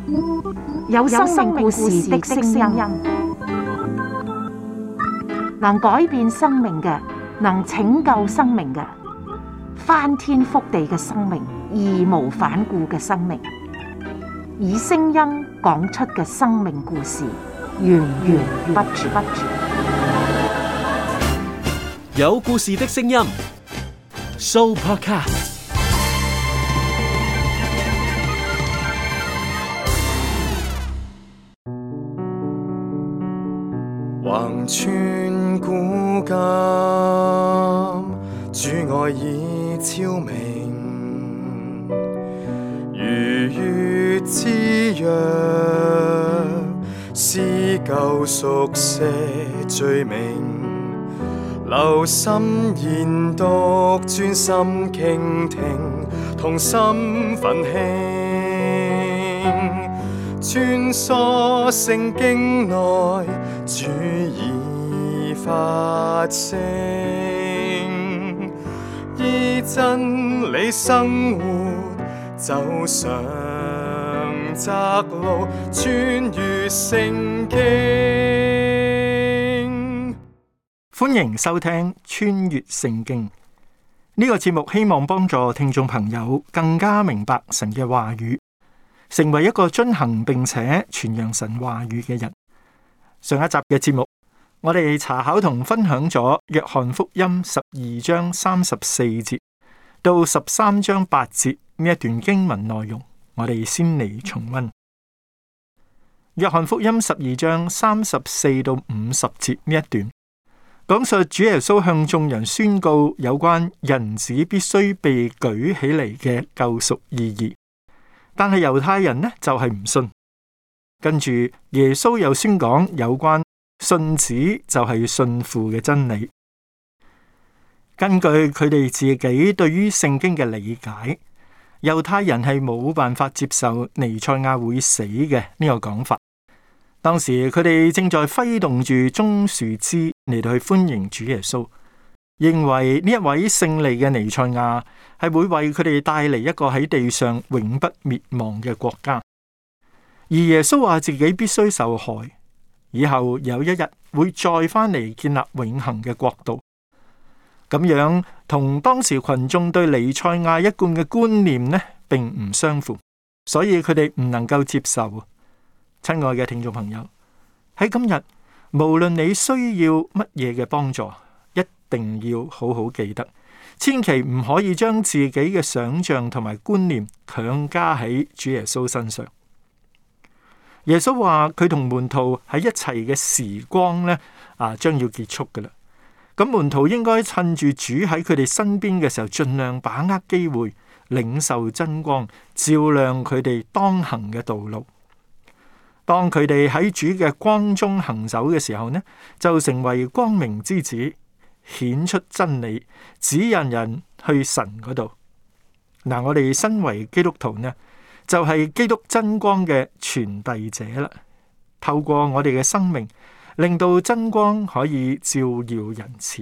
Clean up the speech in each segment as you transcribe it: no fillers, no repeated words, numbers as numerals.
有生命故事的聲音，能改變生命嘅，能拯救生命嘅，翻天覆地嘅生命，義無反顧嘅生命，以聲音講出嘅生命故事，源源不絕。 有故事的聲音 ，Sooo Podcast。 橫穿古今，主愛已超明，如月之約，撕舊熟寫罪名，留心研讀，專心傾聽，同心奮興，穿梭聖經內，主已發聲，依真理生活，走上窄路，穿越聖經。 歡迎收聽穿越聖經呢個節目，希望幫助聽眾朋友更加明白神嘅話語，成為一個遵行並且傳揚神話語嘅人。上一集嘅節目，我哋查考同分享咗約翰福音12章34節到13章8節呢一段經文內容，我哋先嚟重溫。約翰福音12章34到50節呢一段，講述主耶穌向眾人宣告有關人子必須被舉起嚟嘅救贖意義，但係猶太人呢就係唔信。跟住耶穌又宣講有關信子就係信父嘅真理。根據佢哋自己對於聖經嘅理解，猶太人係冇辦法接受彌賽亞會死嘅呢個講法。當時佢哋正在揮動住棕樹枝嚟到去歡迎主耶穌，認為呢一位勝利嘅彌賽亞係會為佢哋帶嚟一個喺地上永不滅亡嘅國家。而耶穌話自己必須受害，以後有一日會再翻嚟建立永恆嘅國度。咁樣同當時群眾對彌賽亞一貫嘅觀念呢，並唔相符，所以佢哋唔能夠接受。親愛嘅聽眾朋友，喺今日，無論你需要乜嘢嘅幫助，一定要好好記得，千祈唔可以將自己嘅想象同埋觀念強加喺主耶穌身上。耶穌話佢同門徒喺一齊嘅時光呢，將要結束噶啦。咁門徒應該趁住主喺佢哋身邊嘅時候，盡量把握機會，領受真光，照亮佢哋當行嘅道路。當佢哋喺主嘅光中行走嘅時候呢，就成為光明之子，顯出真理，指引人去神嗰度。嗱，我哋身為基督徒呢，就係基督真光嘅傳遞者啦。透過我哋嘅生命，令到真光可以照耀人前。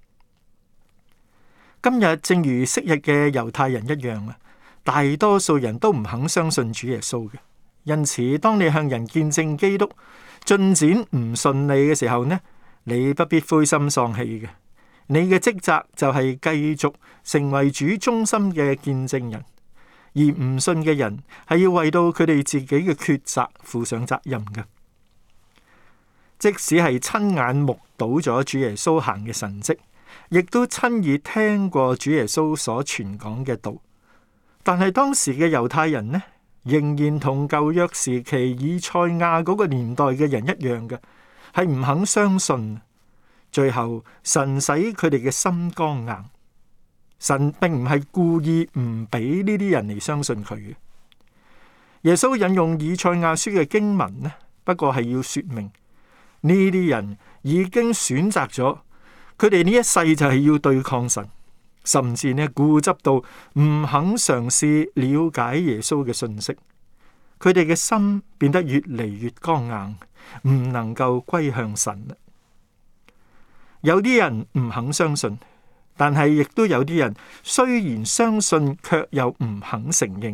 今日正如昔日嘅猶太人一樣啊，大多數人都唔肯相信主耶穌嘅。因此，當你向人見證基督進展唔順利嘅時候呢，你不必灰心喪氣嘅。你嘅職責就係繼續成為主忠心嘅見證人。而唔信嘅人係要為到佢哋自己嘅抉擇負上責任嘅。即使係親眼目睹咗主耶穌行嘅神蹟，亦都親耳聽過主耶穌所傳講嘅道，但係當時嘅猶太人呢，仍然同舊約時期以賽亞嗰個年代嘅人一樣嘅，係唔肯相信。最後神使佢哋嘅心剛硬。神並唔係故意唔俾呢啲人嚟相信佢嘅。耶穌引用以賽亞書嘅經文呢，不過係要說明呢啲人已經選擇咗，佢哋呢一世就係要對抗神，甚至呢固執到唔肯嘗試了解耶穌嘅信息。佢哋嘅心變得越嚟越剛硬，唔能夠歸向神。有啲人唔肯相信。但係亦都有啲人雖然相信，卻又唔肯承認，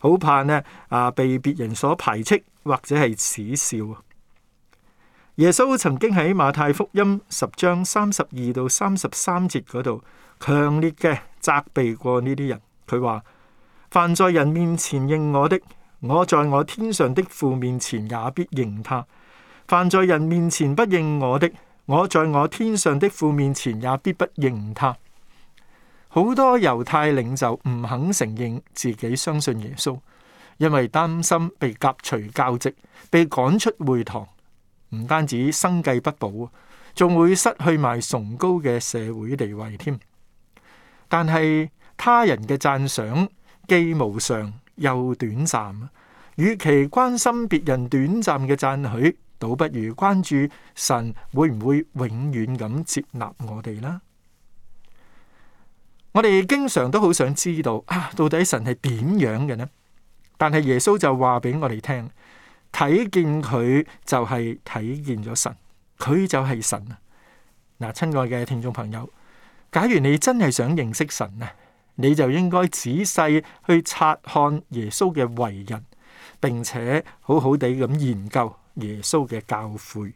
好怕呢被別人所排斥或者係恥笑。耶穌曾經喺馬太福音10章32到33節嗰度強烈嘅責備過呢啲人。佢話：凡在人面前認我的，我在我天上的父面前也必認他；凡在人面前不認我的，我在我天上的父面前也必不認他。好多猶太領袖唔肯承認自己相信耶穌，因為擔心被革除教籍，被趕出會堂，唔單止生計不保，仲會失去埋崇高嘅社會地位添。但係他人嘅讚賞既無常又短暫，與其關心別人短暫嘅讚許，倒不如關注神會唔會永遠咁接納我哋啦。我哋經常都好想知道到底神係點樣嘅呢？但係耶穌就話俾我哋聽，睇見佢就係睇見咗神，佢就係神啊！嗱，親愛嘅聽眾朋友，假如你真係想認識神啊，你就應該仔細去察看耶穌嘅為人，並且好好地咁研究耶穌嘅教誨。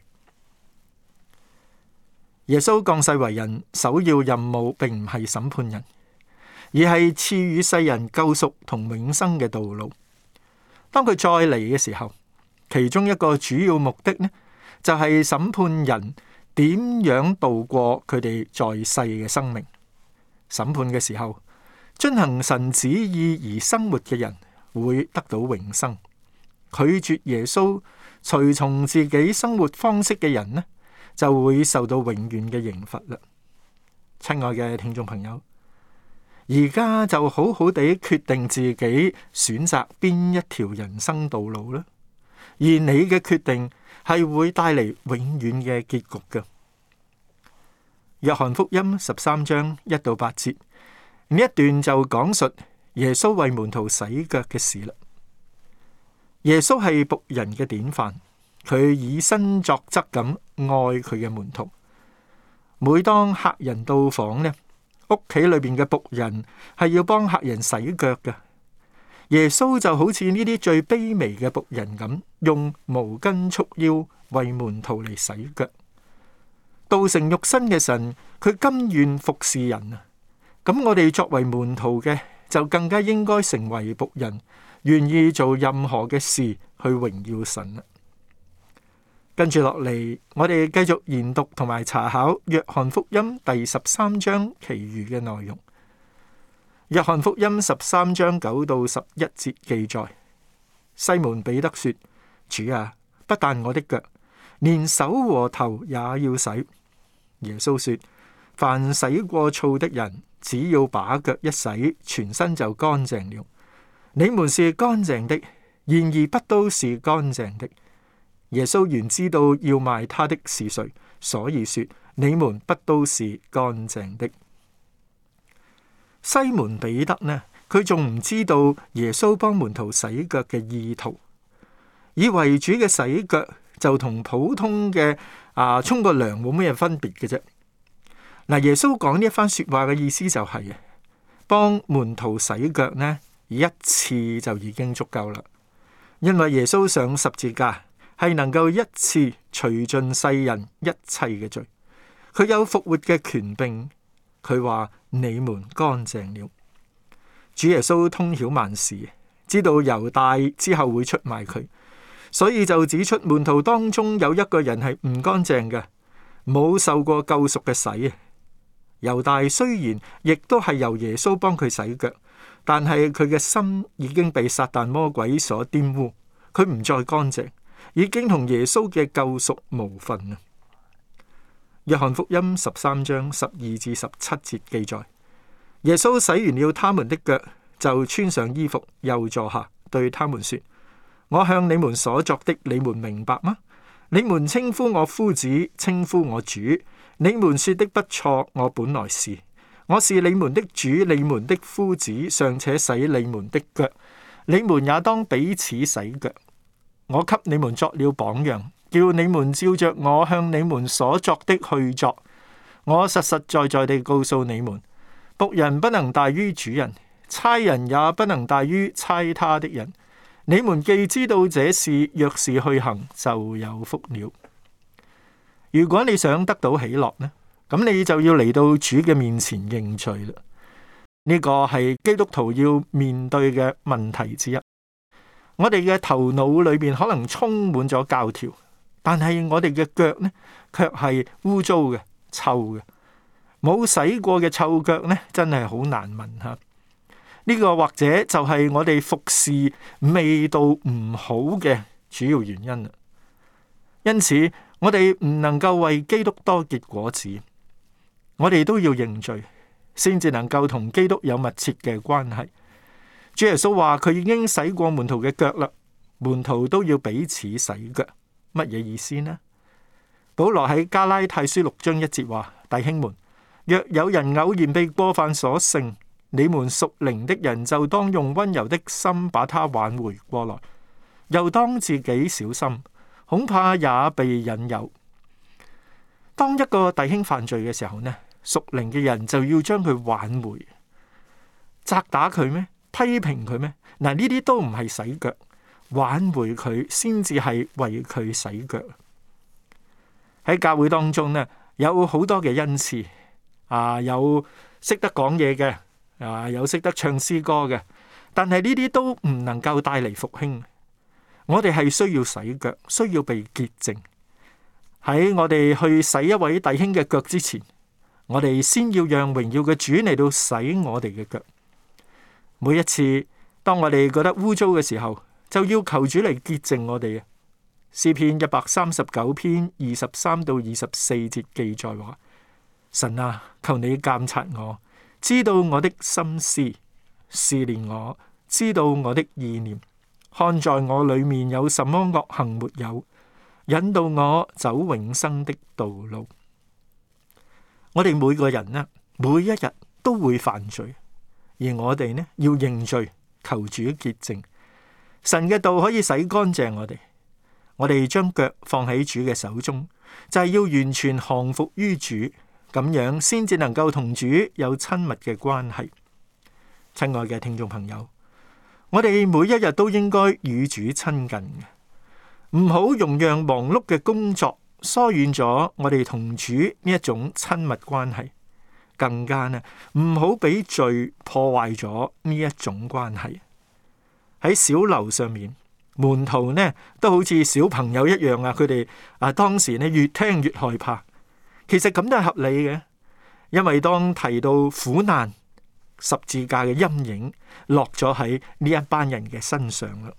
耶穌降世為人，首要任務並唔係審判人，而係賜予世人救贖同永生嘅道路。當佢再嚟嘅時候，其中一個主要目的呢，就係審判人點樣度過佢哋在世嘅生命。審判嘅時候，遵行神旨意而生活嘅人會得到永生，拒絕耶穌隨從自己生活方式嘅人呢，就會受到永遠嘅刑罰啦。親愛嘅聽眾朋友，而家就好好地決定自己選擇邊一條人生道路啦。而你嘅決定係會帶嚟永遠嘅結局嘅。約翰福音13章1到8節，呢一段就講述耶穌為門徒洗腳嘅事啦。耶穌係僕人嘅典範，佢以身作則咁愛佢嘅門徒。每當客人到訪呢，屋企裏邊嘅僕人係要幫客人洗腳嘅。耶穌就好似呢啲最卑微嘅僕人咁，用毛巾束腰為門徒嚟洗腳。道成肉身嘅神，佢甘願服侍人啊！咁我哋作為門徒嘅，就更加應該成為僕人，願意做任何嘅事去榮耀神啦。跟住落嚟，我哋繼續研讀同埋查考約翰福音第13章其餘嘅內容。約翰福音13章9到11節記載，西門彼得說：主啊，不但我的腳，連手和頭也要洗。耶穌說：凡洗過澡的人，只要把腳一洗，全身就乾淨了。你們是乾淨的，然而不都是乾淨的。耶穌原知道要賣他的是誰，所以說你們不都是乾淨的。西門彼得呢，佢仲唔知道耶穌幫門徒洗腳嘅意圖，以為主嘅洗腳就同普通嘅沖個涼冇咩分別嘅啫。嗱，耶穌講呢一番說話嘅意思就係幫門徒洗腳呢，一次就已經足夠啦，因為耶穌上十字架係能夠一次除盡世人一切嘅罪，佢有復活嘅權柄。佢話你們乾淨了。主耶穌通曉萬事，知道猶大之後會出賣佢，所以就指出門徒當中有一個人係唔乾淨嘅，冇受過救贖嘅洗。猶大雖然亦都係由耶穌幫佢洗腳，但係佢嘅心已經被撒旦魔鬼所玷污，佢唔再乾淨，已經同耶穌嘅救贖無分啊。約翰福音13章12至17節記載，耶穌洗完了他們的腳，就穿上衣服，又坐下，對他們說：我向你們所作的，你們明白嗎？你們稱呼我夫子，稱呼我主，你們說的不錯，我本來是。我是你們的主，你們的夫子，尚且洗你們的腳，你們也當彼此洗腳。我給你們作了榜樣，叫你們照着我向你們所作的去作。我實實在在地告訴你們，僕人不能大於主人， 差人也不能大於差他的人。你們既知道這事，若是去行，就有福了。如果你想得到喜樂呢，咁你就要嚟到主嘅面前認罪啦。呢個係基督徒要面對嘅問題之一。我哋嘅頭腦裏邊可能充滿咗教條，但係我哋嘅腳呢，卻係污糟嘅、臭嘅。冇洗過嘅臭腳呢，真係好難聞吓。呢個或者就係我哋服侍味道唔好嘅主要原因啦。因此，我哋唔能夠為基督多結果子，我哋都要認罪，先至能夠同基督有密切嘅關係。主耶穌話佢已經洗過門徒嘅腳啦，門徒都要彼此洗腳，乜嘢意思呢？保羅喺加拉太書6章1節話：弟兄們，若有人偶然被過犯所勝，你們屬靈的人就當用溫柔的心把他挽回過來，又當自己小心，恐怕也被引誘。當一個弟兄犯罪嘅時候呢，屬靈嘅人就要將佢挽回，責打佢咩？批評佢咩？嗱，呢啲都唔係洗腳，挽回佢先至係為佢洗腳。喺教會當中呢，有好多嘅恩賜，有識得講嘢嘅，有識得唱詩歌嘅，但係呢啲都唔能夠帶嚟復興。我哋係需要洗腳，需要被潔淨。喺我哋去洗一位弟兄嘅腳之前，我哋先要讓榮耀嘅主嚟到洗我哋嘅腳。每一次當我哋覺得污糟嘅時候，就要求主嚟潔淨我哋。詩篇139篇23到24節記載話：神啊，求你鑒察我，知道我的心思，試煉我，知道我的意念，看在我裏面有什麼惡行沒有，引導我走永生的道路。我哋每個人呢，每一日都會犯罪，而我哋呢，要認罪，求主潔淨。神嘅道可以洗乾淨我哋。我哋將腳放喺主嘅手中，就係要完全降服於主，咁樣先至能夠同主有親密嘅關係。親愛嘅聽眾朋友，我哋每一日都應該與主親近嘅，唔好容讓忙碌嘅工作疏遠咗我哋同主呢一種親密關係，更加呢，唔好俾罪破壞咗呢一種關係。喺小樓上面，門徒呢都好似小朋友一樣啊！佢哋當時呢越聽越害怕。其實咁都係合理嘅，因為當提到苦難、十字架嘅陰影落咗喺呢一班人嘅身上啦。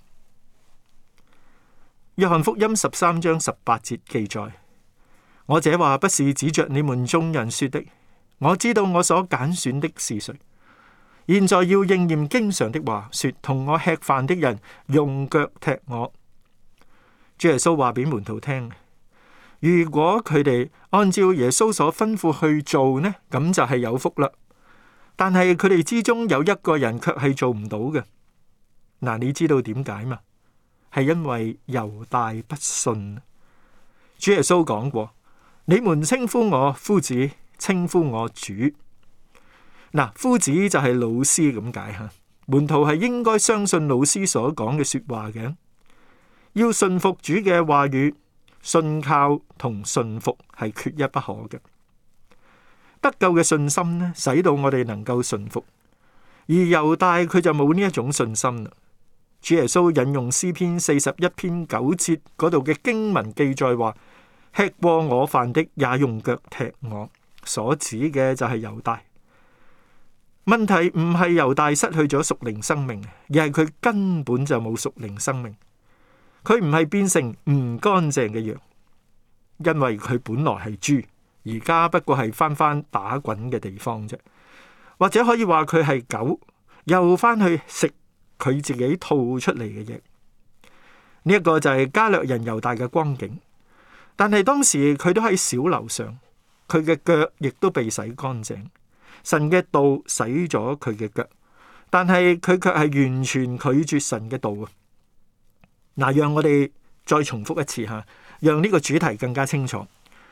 約翰福音13章18節記載：我這話不是指着你們眾人說的，我知道我所揀選的是誰。現在要應驗經上的話，說同我吃飯的人用腳踢我。主耶穌話俾門徒聽，如果佢哋按照耶穌所吩咐去做呢，咁就係有福啦。但係佢哋之中有一個人卻係做唔到嘅。嗱，你知道點解嘛？係因為猶大不信。主耶穌講過：你們稱呼我夫子，稱呼我主。嗱，夫子就係老師咁解吓，門徒係應該相信老師所講嘅說話嘅，要信服主嘅話語，信靠同信服係缺一不可嘅。得救嘅信心呢，使到我哋能夠信服，而猶大佢就冇呢一種信心啦。主耶穌引用詩篇41篇9節嗰度嘅經文記載話：吃過我飯的也用腳踢我，所指嘅就係猶大。問題唔係猶大失去咗屬靈生命，而係佢根本就冇屬靈生命。佢唔係變成唔乾淨嘅羊，因為佢本來係豬，而家不過係翻打滾嘅地方啫。或者可以話佢係狗，又翻去食佢自己吐出嚟嘅嘢。呢一個就係加略人猶大嘅光景。但係當時佢都喺小樓上，佢嘅腳亦都被洗乾淨。神嘅道洗咗佢嘅腳，但係佢卻係完全拒絕神嘅道啊！嗱，讓我哋再重複一次吓，讓呢個主題更加清楚。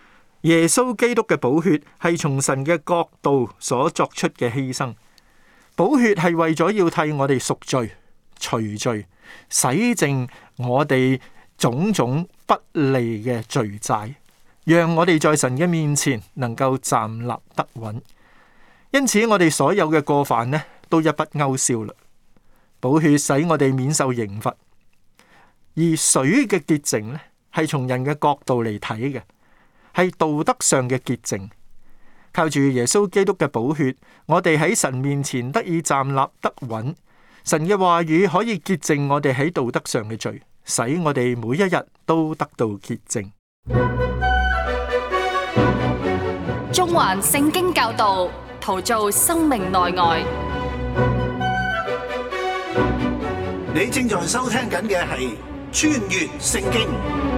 耶穌基督嘅寶血係從神嘅角度所作出嘅犧牲， 寶血係為咗要替我哋贖罪、除罪、洗淨我哋種種不利嘅罪債，讓我哋在神嘅面前能夠站立得穩。因此我哋所有嘅過犯呢，都一筆勾銷啦。寶血使我哋免受刑罰，而水嘅潔淨呢，係從人嘅角度嚟睇嘅，係道德上嘅潔淨。靠住耶穌基督嘅寶血，我哋喺神面前得以站立得穩。神嘅話語可以潔淨我哋喺道德上嘅罪，使我哋每一日都得到潔淨。 中環聖經教導，陶造生命內外。 你正在收聽緊嘅係穿越聖經。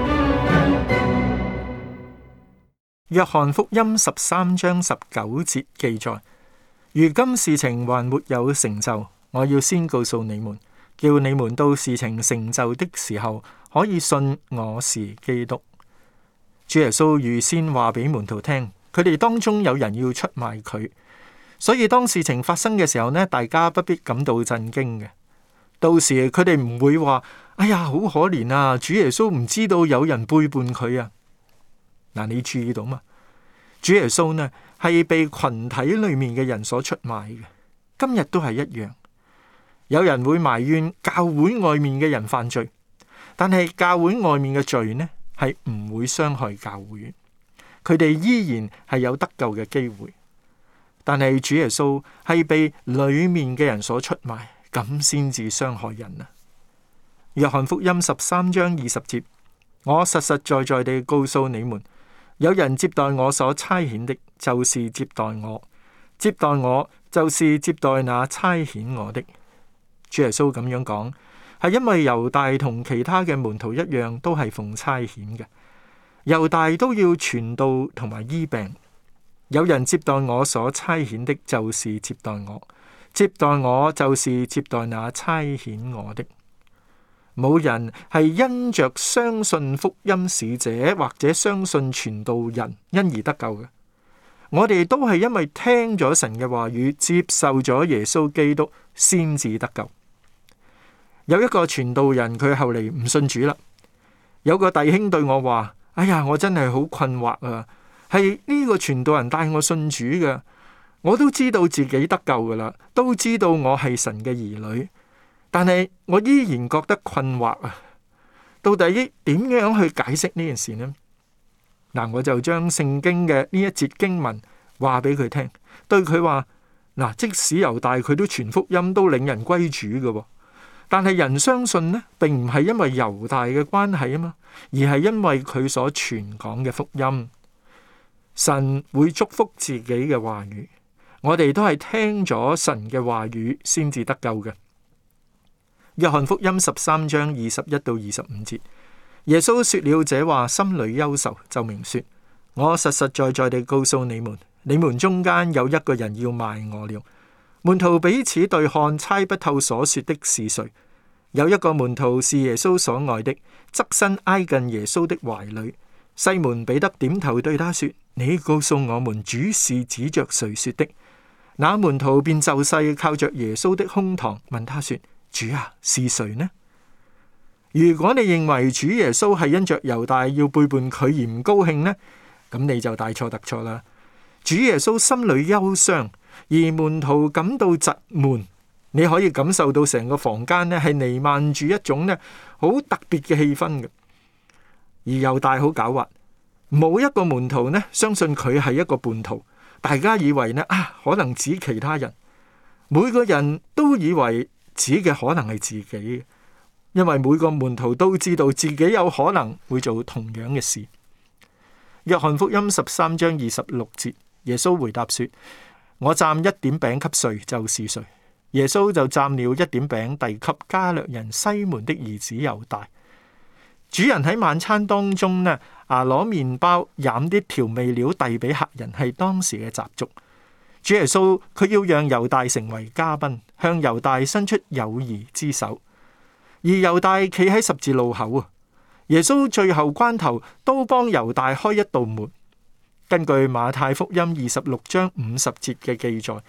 約翰福音13章19節記載：如今事情還沒有成就，我要先告訴你們，叫你們到事情成就的時候，可以信我是基督。主耶穌預先話俾門徒聽，佢哋當中有人要出賣佢，所以當事情發生嘅時候呢，大家不必感到震驚嘅。到時佢哋唔會話：哎呀，好可憐啊！主耶穌唔知道有人背叛佢啊！嗱，你注意到嘛？主耶穌呢係被群體裏面嘅人所出賣嘅，今日都係一樣。有人會埋怨教會外面嘅人犯罪，但係教會外面嘅罪呢係唔會傷害教會，佢哋依然係有得救嘅機會。但係主耶穌係被裏面嘅人所出賣，咁先至傷害人啊！約翰福音13章20節：我實實在在地告訴你們，有人接待我所差遣的，就是接待我；接待我，就是接待那差遣我的。主耶穌咁樣講，係因為猶大同其他嘅門徒一樣，都係奉差遣嘅。猶大都要傳道同埋醫病。有人接待我所差遣的，就是接待我；接待我，就是接待那差遣我的。冇人係因着相信福音使者或者相信傳道人因而得救嘅。我哋都係因為聽咗神嘅話語，接受咗耶穌基督，先至得救。有一個傳道人，佢後嚟唔信主啦。有個弟兄對我話：哎呀，我真係好困惑啊！係呢個傳道人帶我信主嘅，我都知道自己得救噶啦，都知道我係神嘅兒女。但係我依然覺得困惑啊！到底點樣去解釋呢件事呢？嗱，我就將聖經嘅呢一節經文話俾佢聽，對佢話：嗱，即使猶大佢都傳福音，都領人歸主嘅，但係人相信呢，並唔係因為猶大嘅關係啊嘛，而係因為佢所傳講嘅福音。神會祝福自己嘅話語，我哋都係聽咗神嘅話語先至得救嘅。約翰福音13章21到25節，耶穌說了這話，心裏憂愁，就明說：我實實在在地告訴你們，你們中間有一個人要賣我了。門徒彼此對看，猜不透所說的是誰。有一個門徒是耶穌所愛的，側身挨近耶穌的懷裏。西門彼得點頭對他說：你告訴我們，主是指着誰說的？那門徒便就勢靠着耶穌的胸膛問他說：主啊，是誰呢？如果你認為主耶穌係因着猶大要背叛佢而唔高興呢，咁你就大錯特錯啦。主耶穌心裏憂傷，而門徒感到窒悶。你可以感受到成個房間呢係彌漫住一種呢好特別嘅氣氛嘅。而猶大好狡猾，冇一個門徒呢相信佢係一個叛徒。大家以為呢可能指其他人，每個人都以為指嘅可能係自己，因為每個門徒都知道自己有可能會做同樣嘅事。約翰福音13章26節，耶穌回答說：我蘸一點餅給誰，就是誰。耶穌就蘸了一點餅遞給加略人西門的兒子猶大。主人喺晚餐當中呢，攞麵包蘸啲調味料遞俾客人，係當時嘅習俗。主耶穌佢要讓猶大成為嘉賓，向猶大伸出友誼之手。而猶大企喺十字路口啊，耶穌最後關頭都幫猶大開一道門。根據馬太福音26章50節嘅記載，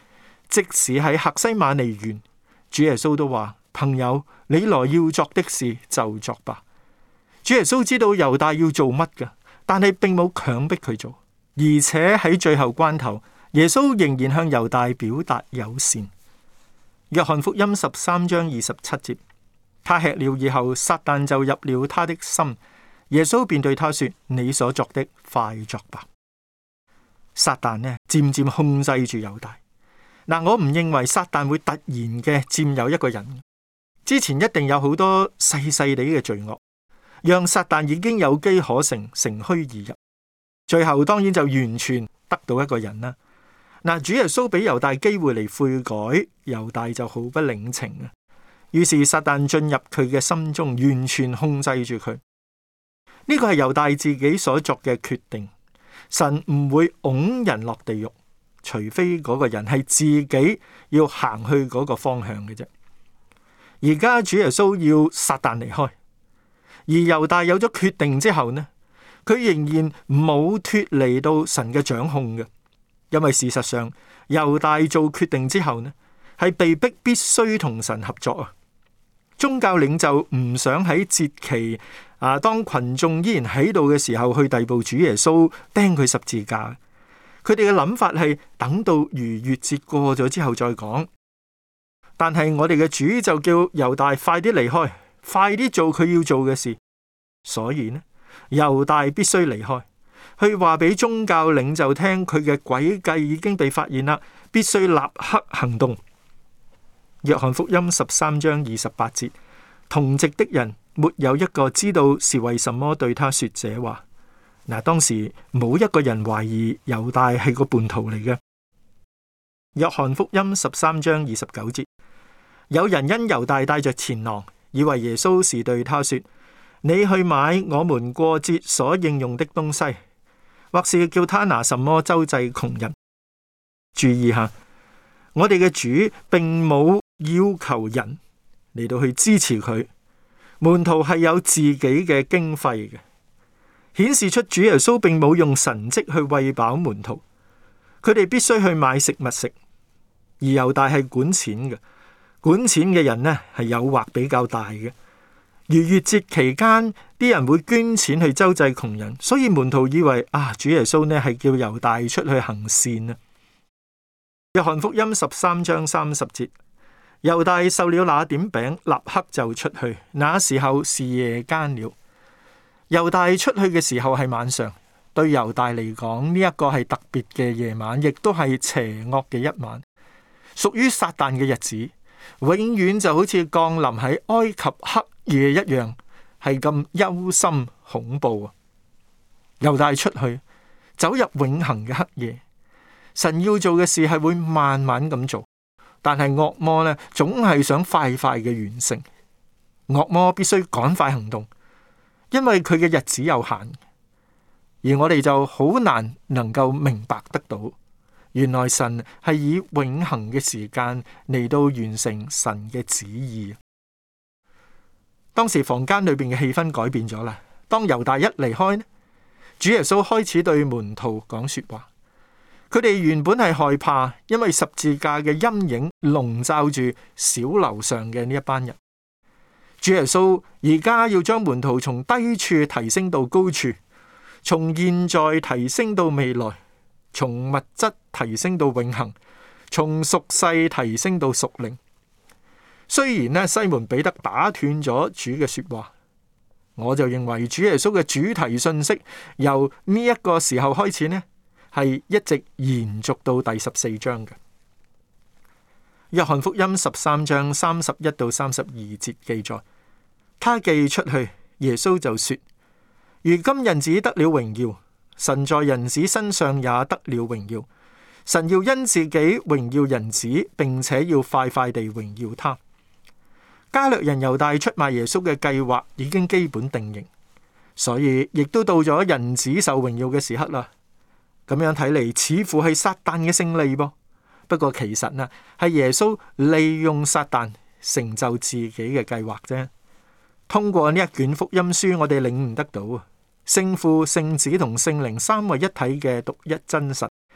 即使喺客西馬尼園，主耶穌都話：朋友，你來要作的事就作吧。主耶穌知道猶大要做乜㗎，但係並冇強迫佢做，而且喺最後關頭，耶穌仍然向猶大表達友善。約翰福音13章27節，他吃了以後，撒旦就入了他的心，耶穌便對他說：你所作的，快作吧。撒旦呢，漸漸控制住猶大。嗱，我唔認為撒旦會突然嘅佔有一個人，之前一定有好多細細地嘅罪惡，讓撒旦已經有機可乘，乘虛而入，最後當然就完全得到一個人啦。嗱，主耶穌俾猶大機會嚟悔改，猶大就毫不領情啊。於是撒旦進入佢嘅心中，完全控制住佢。呢個係猶大自己所作嘅決定。神唔會拱人落地獄，除非嗰個人係自己要行去嗰個方向嘅啫。而家主耶穌要撒旦離開，而猶大有咗決定之後呢，佢仍然冇脫離到神嘅掌控嘅。因為事實上，猶大做決定之後呢，係被逼必須同神合作啊。宗教領袖唔想喺節期當群眾依然喺度嘅時候去逮捕主耶穌，釘佢十字架。佢哋嘅諗法係等到逾越節過咗之後再講。但係我哋嘅主就叫猶大快啲離開，快啲做佢要做嘅事。所以呢，猶大必須離開，去話俾宗教領袖聽佢嘅詭計已經被發現啦，必須立刻行動。約翰福音13章28節，同席的人沒有一個知道是為什麼對他說這話。嗱，當時冇一個人懷疑猶大係個叛徒嚟嘅。約翰福音13章29節，有人因猶大帶着錢囊，以為耶穌是對他說：你去買我們過節所應用的東西，或是叫他拿什麼周濟窮人。注意下，我哋嘅主並冇要求人嚟到去支持佢，門徒係有自己嘅經費嘅，顯示出主耶穌並冇用神蹟去餵飽門徒，佢哋必須去買食物食。而猶大係管錢嘅，管錢嘅人呢係誘惑比較大嘅。逾越節期間，啲人會捐錢去周濟窮人，所以門徒以為主耶穌呢係叫猶大出去行善啊。約翰福音13章30節，猶大受了那點餅，立刻就出去。那時候是夜間了。猶大出去嘅時候係晚上，對猶大嚟講呢一個係特別嘅夜晚，亦都係邪惡嘅一晚，屬於撒旦嘅日子，永遠就好似降臨喺埃及黑夜一樣，係咁憂心恐怖啊！猶大出去，走入永恆嘅黑夜。神要做嘅事係會慢慢咁做，但係惡魔呢，總係想快快嘅完成。惡魔必須趕快行動，因為佢嘅日子有限，而我哋就好難能夠明白得到，原來神係以永恆嘅時間嚟到完成神嘅旨意。當時房間裏邊嘅氣氛改變咗啦。當猶大一離開呢，主耶穌開始對門徒講說話。佢哋原本係害怕，因為十字架嘅陰影籠罩住小樓上嘅呢一班人。主耶穌而家要將門徒從低處提升到高處，從現在提升到未來，從物質提升到永恆，從屬世提升到屬靈。雖然呢，西門彼得打斷咗主嘅說話，我就認為主耶穌嘅主題信息由呢一個時候開始呢，係一直延續到第14章嘅。約翰福音13章31到32節記載，他既出去，耶穌就說：如今人子得了榮耀，神在人子身上也得了榮耀。神要因自己榮耀人子，並且要快快地榮耀他。加略人猶大出賣耶穌嘅計劃已經基本定型，所以亦都到咗人子受榮耀嘅時刻啦。咁樣睇嚟，似乎係撒旦嘅勝利噃。不過其實呢，係耶穌利用撒旦成就自己嘅計劃啫。通過呢一卷福音書，我哋領悟得到聖父、聖子同聖靈三位一體嘅獨一真實，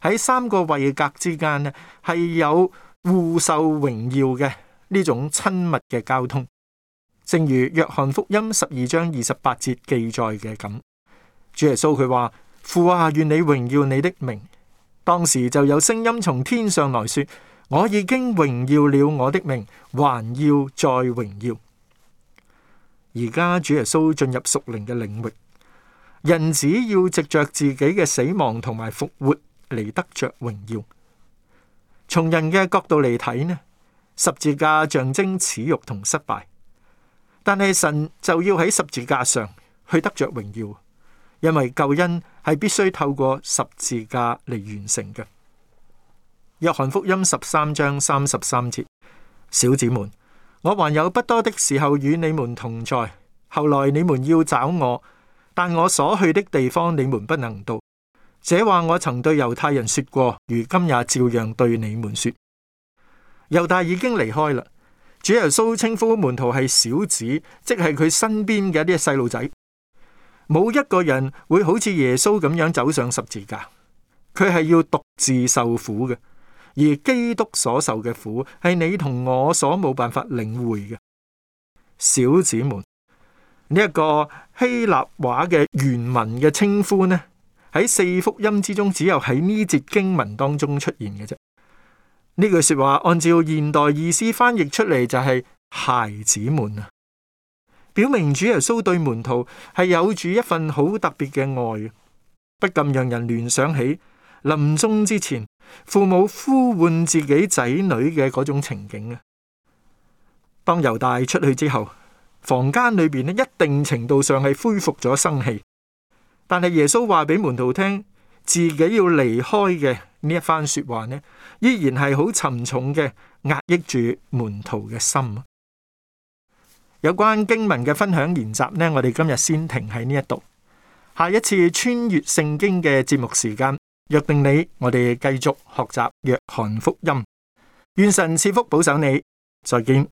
喺三個位格之間呢，係有互受榮耀嘅呢種親密嘅交通。正如約翰福音12章28節記載嘅咁，主耶穌佢話：父啊，願你榮耀你的名。當時就有聲音從天上來說：我已經榮耀了我的名，還要再榮耀。而家主耶穌進入屬靈嘅領域，人只要藉着自己嘅死亡同埋復活嚟得着榮耀。從人嘅角度嚟睇呢，十字架象徵恥辱同失敗，但係神就要喺十字架上去得着榮耀，因為救恩係必須透過十字架嚟完成嘅。約翰福音13章33節：小子們，我還有不多的時候與你們同在，後來你們要找我，但我所去的地方你們不能到。這話我曾對猶太人說過，如今也照樣對你們說。猶大已經離開啦，主耶穌稱呼門徒係小子，即係佢身邊嘅一啲細路仔。冇一個人會好似耶穌咁樣走上十字架，佢係要獨自受苦嘅。而基督所受嘅苦係你同我所冇辦法領會嘅。小子們，呢一個希臘話嘅原文嘅稱呼呢，喺四福音之中只有喺呢節經文當中出現嘅啫。呢句說話按照現代意思翻譯出嚟就係孩子們啊，表明主耶穌對門徒係有住一份好特別嘅愛，不禁讓人聯想起臨終之前父母呼喚自己仔女嘅嗰種情景啊。當猶大出去之後，房間裏邊咧一定程度上係恢復咗生氣，但係耶穌話俾門徒聽自己要離開嘅呢一番說話呢，依然係好沉重嘅，壓抑住門徒嘅心。有關經文嘅分享研習呢，我哋今日先停喺呢一度，下一次穿越聖經嘅節目時間約定你，我哋繼續學習約翰福音。願神賜福保守你，再見。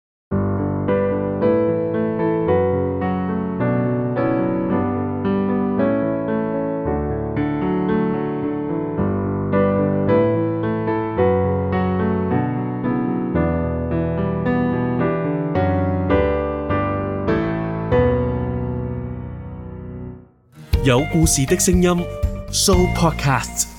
有故事的聲音 Show Podcast。